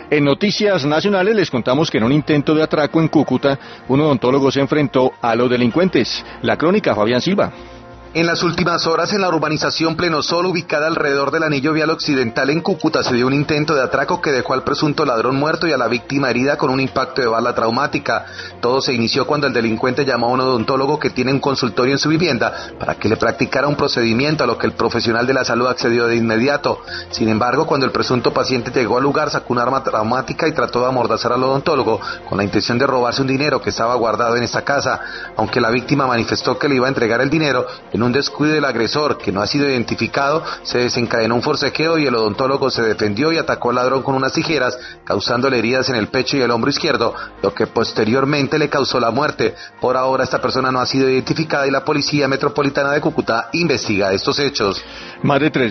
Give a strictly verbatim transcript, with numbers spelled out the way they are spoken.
En noticias nacionales les contamos que en un intento de atraco en Cúcuta, un odontólogo se enfrentó a los delincuentes. La crónica, Fabián Silva. En las últimas horas, en la urbanización Pleno Sol, ubicada alrededor del anillo vial occidental en Cúcuta, se dio un intento de atraco que dejó al presunto ladrón muerto y a la víctima herida con un impacto de bala traumática. Todo se inició cuando el delincuente llamó a un odontólogo que tiene un consultorio en su vivienda para que le practicara un procedimiento, a lo que el profesional de la salud accedió de inmediato. Sin embargo, cuando el presunto paciente llegó al lugar, sacó un arma traumática y trató de amordazar al odontólogo con la intención de robarse un dinero que estaba guardado en esta casa. Aunque la víctima manifestó que le iba a entregar el dinero, en un descuido del agresor, que no ha sido identificado, se desencadenó un forcejeo y el odontólogo se defendió y atacó al ladrón con unas tijeras, causándole heridas en el pecho y el hombro izquierdo, lo que posteriormente le causó la muerte. Por ahora esta persona no ha sido identificada y la Policía Metropolitana de Cúcuta investiga estos hechos. Más de tres